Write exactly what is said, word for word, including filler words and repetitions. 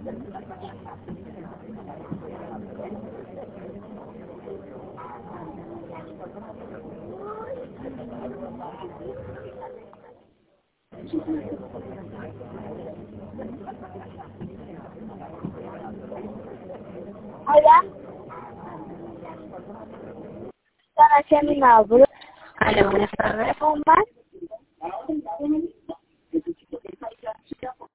Hola. Están haciendo una broma. Hola, buenas tardes. ¿Cómo más?